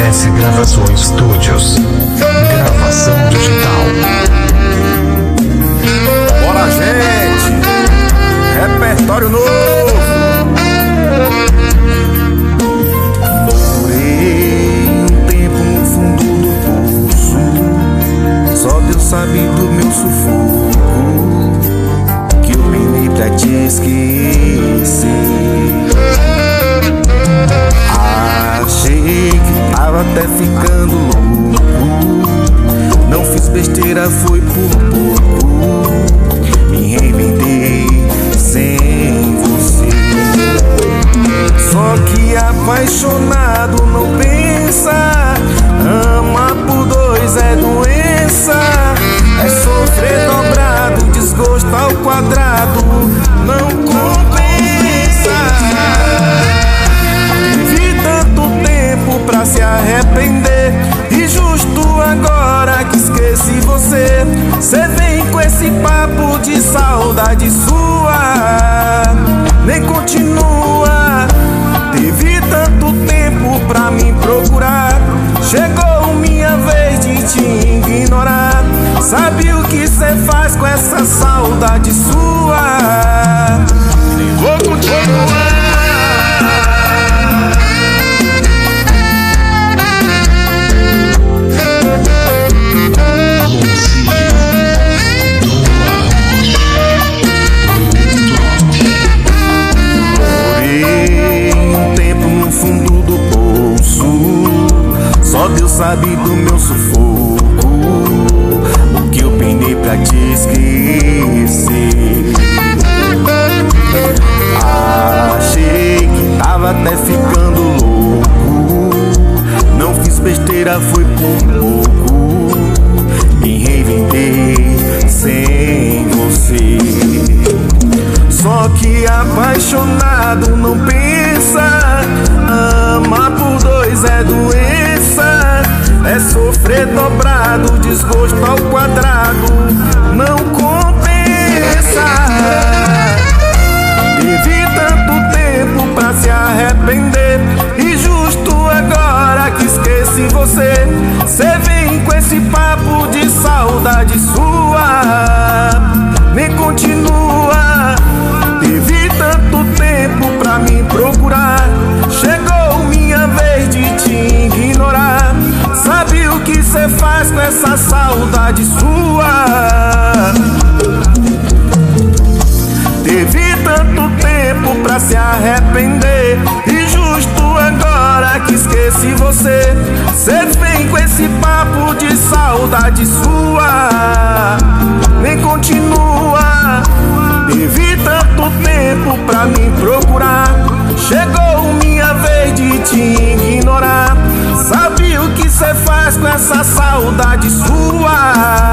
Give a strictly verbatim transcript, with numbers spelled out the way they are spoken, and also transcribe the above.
S Gravações Studios. Gravação digital. Bora, gente! Repertório novo! Morei um tempo no fundo do poço, só Deus sabe do meu sufoco, que eu penei pra te esquecer. Achei que tava até ficando louco, não fiz besteira, foi por pouco, me reinventei sem você. Só que apaixonado não pensa, ama por dois é doença, é sofrer dobrado, desgosto ao quadrado, não compensa. Vivi tanto tempo pra se arrepender, e justo agora que esqueci você, cê vem com esse papo de saudade sua, nem continua. Teve tanto tempo pra me procurar, chegou minha vez de te ignorar. Sabe o que cê faz com essa saudade sua? Nem vou continuar. Só Deus sabe do meu sufoco, o que eu penei pra te esquecer. Achei que tava até ficando louco, não fiz besteira, foi por pouco, me reinventei sem você. Só que apaixonado não pensa, ama por dois é doença, é sofrer dobrado, desgosto ao quadrado, não compensa. Teve tanto tempo pra se arrepender, e justo agora que esqueci você, cê vem com esse papo de saudade sua, nem continua. Teve tanto tempo pra me procurar, chegou minha vez de te ignorar. Sabe o que cê faz com essa saudade sua? Teve tanto tempo pra se arrepender, e justo agora que esqueci você, cê vem com esse papo de saudade sua, nem continua. Teve tanto tempo pra me procurar, chegou minha vez de te ignorar. Sabe o que cê faz com essa saudade sua?